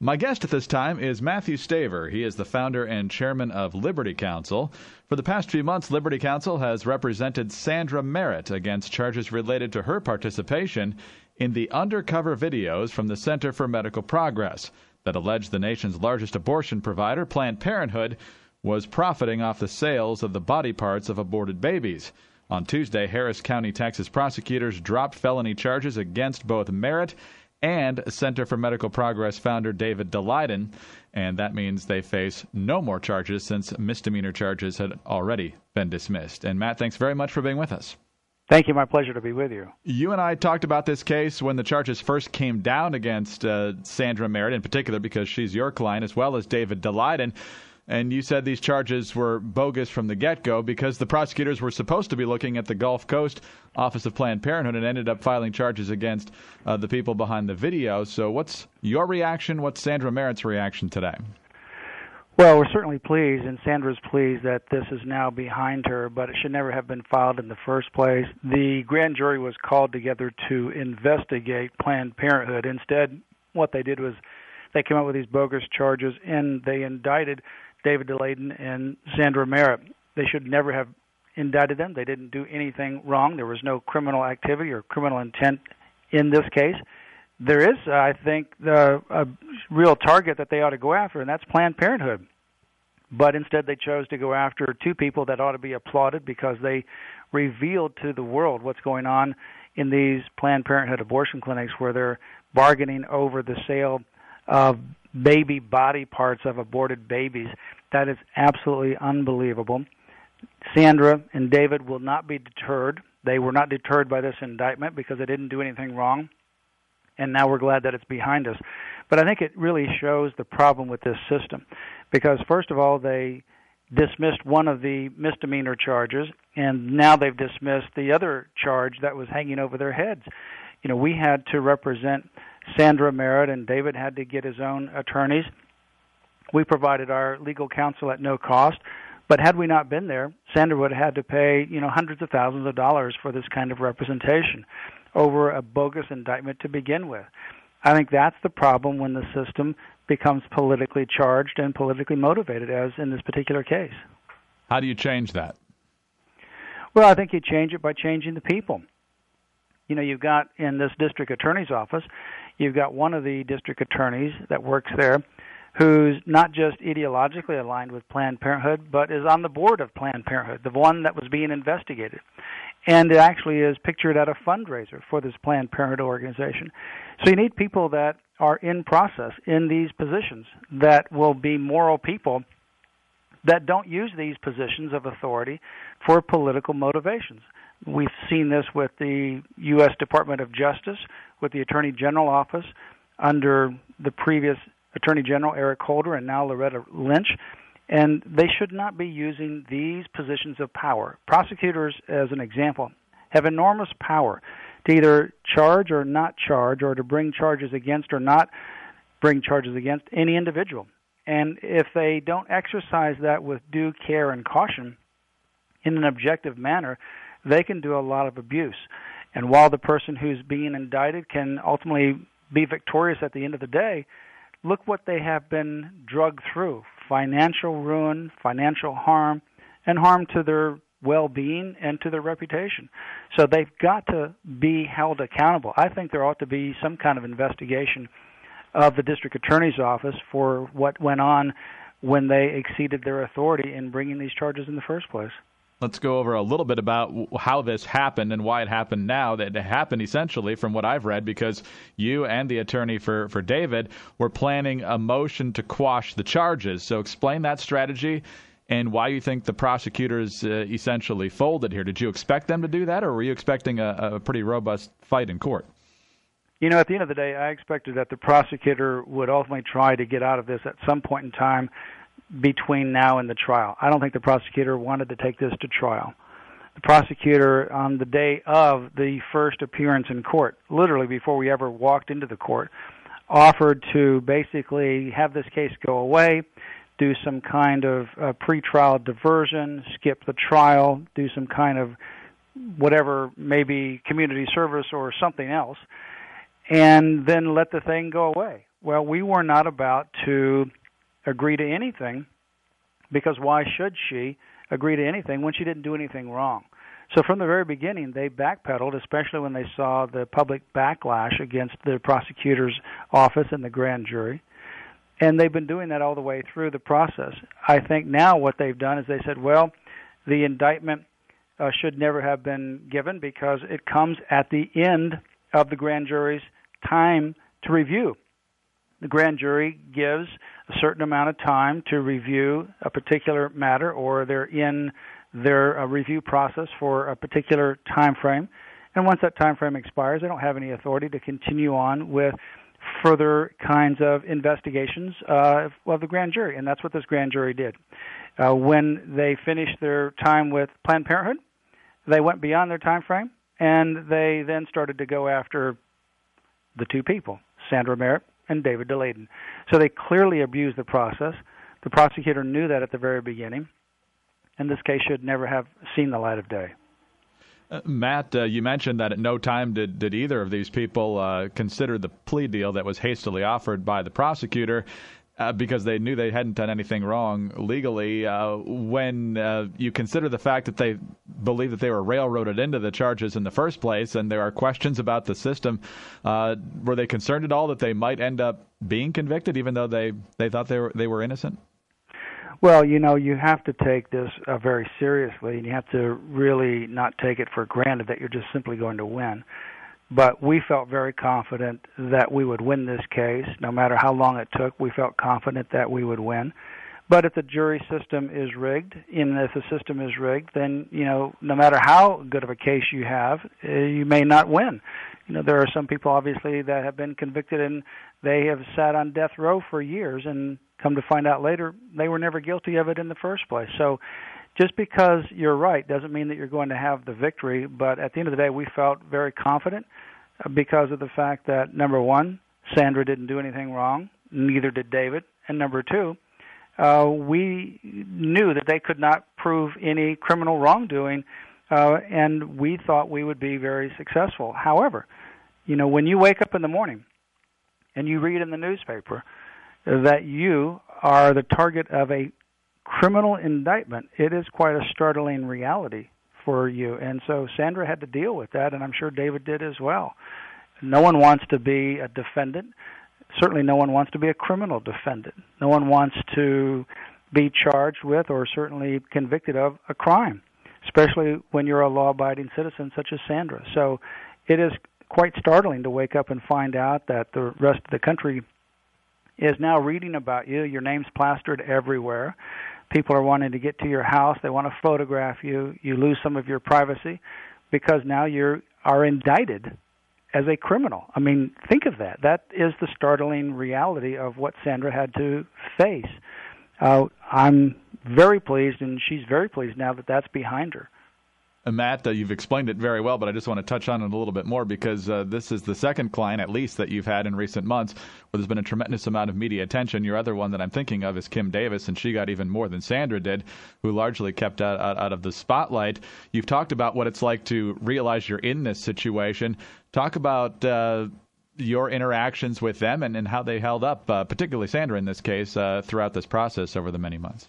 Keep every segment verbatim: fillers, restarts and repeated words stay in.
My guest at this time is Matthew Staver. He is the founder and chairman of Liberty Counsel. For the past few months, Liberty Counsel has represented Sandra Merritt against charges related to her participation in the undercover videos from the Center for Medical Progress that allege the nation's largest abortion provider, Planned Parenthood, was profiting off the sales of the body parts of aborted babies. On Tuesday, Harris County, Texas prosecutors dropped felony charges against both Merritt and Center for Medical Progress founder David Daleiden, and that means they face no more charges since misdemeanor charges had already been dismissed. And Matt, thanks very much for being with us. Thank you. My pleasure to be with you. You and I talked about this case when the charges first came down against uh, Sandra Merritt, in particular because she's your client, as well as David Daleiden. And you said these charges were bogus from the get-go because the prosecutors were supposed to be looking at the Gulf Coast Office of Planned Parenthood and ended up filing charges against uh, the people behind the video. So what's your reaction? What's Sandra Merritt's reaction today? Well, we're certainly pleased, and Sandra's pleased that this is now behind her, but it should never have been filed in the first place. The grand jury was called together to investigate Planned Parenthood. Instead, what they did was they came up with these bogus charges, and they indicted David Daleiden and Sandra Merritt. They should never have indicted them. They didn't do anything wrong. There was no criminal activity or criminal intent in this case. There is, uh, I think, the, a real target that they ought to go after, and that's Planned Parenthood. But instead they chose to go after two people that ought to be applauded because they revealed to the world what's going on in these Planned Parenthood abortion clinics where they're bargaining over the sale of baby body parts of aborted babies. That is absolutely unbelievable. Sandra and David will not be deterred. They were not deterred by this indictment because they didn't do anything wrong, and now we're glad that it's behind us. But I think it really shows the problem with this system because, first of all, they dismissed one of the misdemeanor charges, and now they've dismissed the other charge that was hanging over their heads. You know, we had to represent Sandra Merritt, and David had to get his own attorneys. We provided our legal counsel at no cost, but had we not been there, Sandra would have had to pay, you know, hundreds of thousands of dollars for this kind of representation over a bogus indictment to begin with. I think that's the problem when the system becomes politically charged and politically motivated, as in this particular case. How do you change that? Well, I think you change it by changing the people. You know, you've got in this district attorney's office, you've got one of the district attorneys that works there who's not just ideologically aligned with Planned Parenthood, but is on the board of Planned Parenthood, the one that was being investigated. And it actually is pictured at a fundraiser for this Planned Parenthood organization. So you need people that are in process in these positions that will be moral people that don't use these positions of authority for political motivations. We've seen this with the U S Department of Justice, with the Attorney General office under the previous Attorney General Eric Holder and now Loretta Lynch, and they should not be using these positions of power. Prosecutors, as an example, have enormous power to either charge or not charge, or to bring charges against or not bring charges against any individual. And if they don't exercise that with due care and caution in an objective manner, they can do a lot of abuse. And while the person who's being indicted can ultimately be victorious at the end of the day, look what they have been drugged through: financial ruin, financial harm, and harm to their well-being and to their reputation. So they've got to be held accountable. I think there ought to be some kind of investigation of the district attorney's office for what went on when they exceeded their authority in bringing these charges in the first place. Let's go over a little bit about how this happened and why it happened now. That it happened essentially, from what I've read, because you and the attorney for, for David were planning a motion to quash the charges. So explain that strategy and why you think the prosecutors uh, essentially folded here. Did you expect them to do that, or were you expecting a, a pretty robust fight in court? You know, at the end of the day, I expected that the prosecutor would ultimately try to get out of this at some point in time between now and the trial. I don't think the prosecutor wanted to take this to trial. The prosecutor, on the day of the first appearance in court, literally before we ever walked into the court, offered to basically have this case go away, do some kind of uh, pretrial diversion, skip the trial, do some kind of whatever, maybe community service or something else, and then let the thing go away. Well, we were not about to agree to anything, because why should she agree to anything when she didn't do anything wrong? So from the very beginning, they backpedaled, especially when they saw the public backlash against the prosecutor's office and the grand jury. And they've been doing that all the way through the process. I think now what they've done is they said, well, the indictment uh, should never have been given because it comes at the end of the grand jury's time to review. The grand jury gives a certain amount of time to review a particular matter, or they're in their uh, review process for a particular time frame. And once that time frame expires, they don't have any authority to continue on with further kinds of investigations uh, of the grand jury. And that's what this grand jury did. Uh, when they finished their time with Planned Parenthood, they went beyond their time frame, and they then started to go after the two people, Sandra Merritt and David Daleiden. So they clearly abused the process. The prosecutor knew that at the very beginning, and this case should never have seen the light of day. Uh, Matt, uh, you mentioned that at no time did, did either of these people uh, consider the plea deal that was hastily offered by the prosecutor uh, because they knew they hadn't done anything wrong legally. Uh, when uh, you consider the fact that they believe that they were railroaded into the charges in the first place, and there are questions about the system, uh, were they concerned at all that they might end up being convicted, even though they, they thought they were they were innocent? Well, you know, you have to take this uh, very seriously, and you have to really not take it for granted that you're just simply going to win. But we felt very confident that we would win this case. No matter how long it took, we felt confident that we would win. But if the jury system is rigged, and if the system is rigged, then, you know, no matter how good of a case you have, uh, you may not win. You know, there are some people, obviously, that have been convicted and they have sat on death row for years, and come to find out later, they were never guilty of it in the first place. So just because you're right doesn't mean that you're going to have the victory. But at the end of the day, we felt very confident because of the fact that, number one, Sandra didn't do anything wrong, neither did David. And number two, uh, we knew that they could not prove any criminal wrongdoing, uh, and we thought we would be very successful. However, you know, when you wake up in the morning and you read in the newspaper that you are the target of a criminal indictment, it is quite a startling reality for you. And so Sandra had to deal with that, and I'm sure David did as well. No one wants to be a defendant. Certainly no one wants to be a criminal defendant. No one wants to be charged with or certainly convicted of a crime, especially when you're a law-abiding citizen such as Sandra. So it is quite startling to wake up and find out that the rest of the country is now reading about you. Your name's plastered everywhere. People are wanting to get to your house. They want to photograph you. You lose some of your privacy because now you are indicted as a criminal. I mean, think of that. That is the startling reality of what Sandra had to face. Uh, I'm very pleased, and she's very pleased now that that's behind her. Uh, Matt, uh, you've explained it very well, but I just want to touch on it a little bit more because uh, this is the second client, at least, that you've had in recent months where there's been a tremendous amount of media attention. Your other one that I'm thinking of is Kim Davis, and she got even more than Sandra did, who largely kept out, out, out of the spotlight. You've talked about what it's like to realize you're in this situation. Talk about uh, your interactions with them and, and how they held up, uh, particularly Sandra in this case, uh, throughout this process over the many months.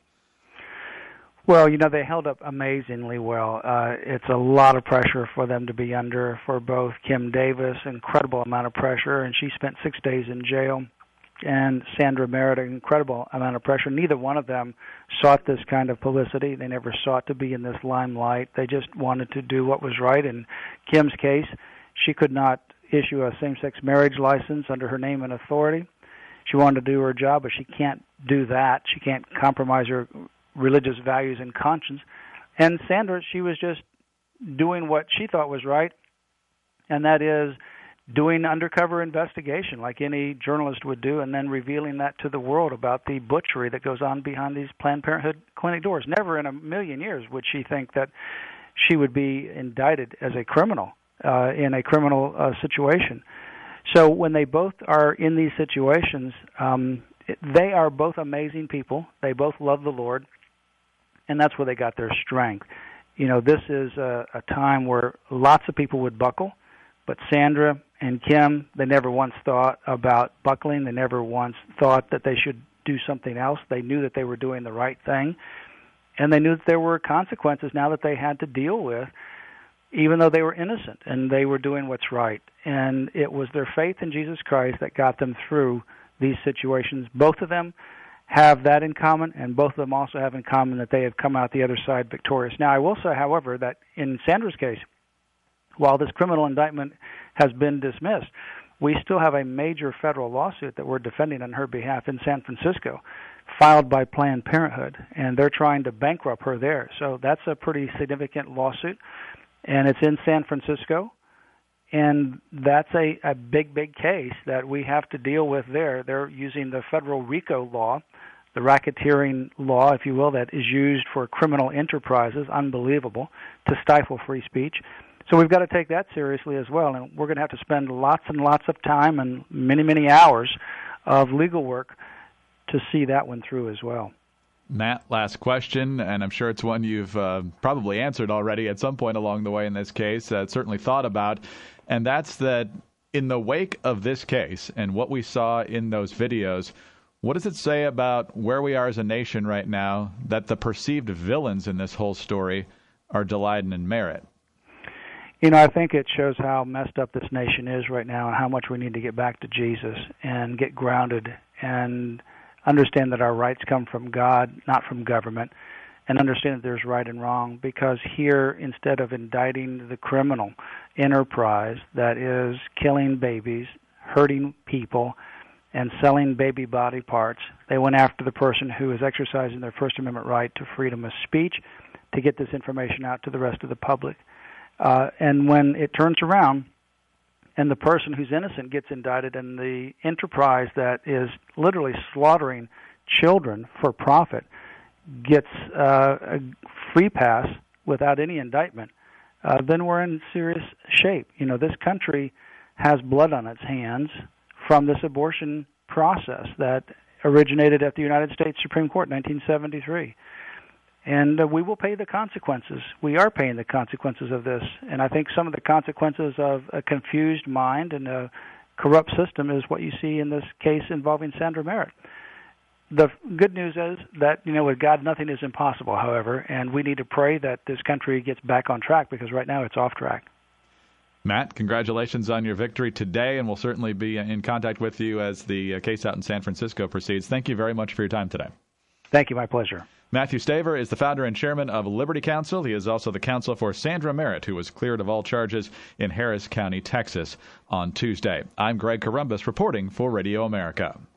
Well, you know, they held up amazingly well. Uh, it's a lot of pressure for them to be under, for both Kim Davis, incredible amount of pressure, and she spent six days in jail, and Sandra Merritt, an incredible amount of pressure. Neither one of them sought this kind of publicity. They never sought to be in this limelight. They just wanted to do what was right. In Kim's case, she could not issue a same-sex marriage license under her name and authority. She wanted to do her job, but she can't do that. She can't compromise her religious values and conscience. And Sandra, she was just doing what she thought was right, and that is doing undercover investigation like any journalist would do, and then revealing that to the world about the butchery that goes on behind these Planned Parenthood clinic doors. Never in a million years would she think that she would be indicted as a criminal uh, in a criminal uh, situation. So when they both are in these situations, um, they are both amazing people. They both love the Lord. And that's where they got their strength. You know, this is a, a time where lots of people would buckle, But Sandra and Kim, they never once thought about buckling. They never once thought that they should do something else. They knew that they were doing the right thing, and they knew that there were consequences now that they had to deal with, even though they were innocent, and they were doing what's right. And it was their faith in Jesus Christ that got them through these situations. Both of them have that in common, and both of them also have in common that they have come out the other side victorious. Now, I will say, however, that in Sandra's case, while this criminal indictment has been dismissed, we still have a major federal lawsuit that we're defending on her behalf in San Francisco, filed by Planned Parenthood, and they're trying to bankrupt her there. So that's a pretty significant lawsuit, and it's in San Francisco, and that's a, a big, big case that we have to deal with there. They're using the federal RICO law, the racketeering law, if you will, that is used for criminal enterprises, unbelievable, to stifle free speech. So we've got to take that seriously as well, and we're going to have to spend lots and lots of time and many, many hours of legal work to see that one through as well. Matt, last question, and I'm sure it's one you've uh, probably answered already at some point along the way in this case, uh, certainly thought about, and that's that in the wake of this case and what we saw in those videos, what does it say about where we are as a nation right now that the perceived villains in this whole story are Daleiden and Merritt? You know, I think it shows how messed up this nation is right now and how much we need to get back to Jesus and get grounded and understand that our rights come from God, not from government, and understand that there's right and wrong. Because here, instead of indicting the criminal enterprise that is killing babies, hurting people, and selling baby body parts, they went after the person who is exercising their First Amendment right to freedom of speech to get this information out to the rest of the public. Uh, and when it turns around and the person who's innocent gets indicted and the enterprise that is literally slaughtering children for profit gets uh, a free pass without any indictment, uh, then we're in serious shape. You know, this country has blood on its hands from this abortion process that originated at the United States Supreme Court in nineteen seventy-three. And uh, we will pay the consequences. We are paying the consequences of this. And I think some of the consequences of a confused mind and a corrupt system is what you see in this case involving Sandra Merritt. The good news is that, you know, with God, nothing is impossible, however, and we need to pray that this country gets back on track because right now it's off track. Matt, congratulations on your victory today, and we'll certainly be in contact with you as the case out in San Francisco proceeds. Thank you very much for your time today. Thank you. My pleasure. Matthew Staver is the founder and chairman of Liberty Counsel. He is also the counsel for Sandra Merritt, who was cleared of all charges in Harris County, Texas on Tuesday. I'm Greg Corombos reporting for Radio America.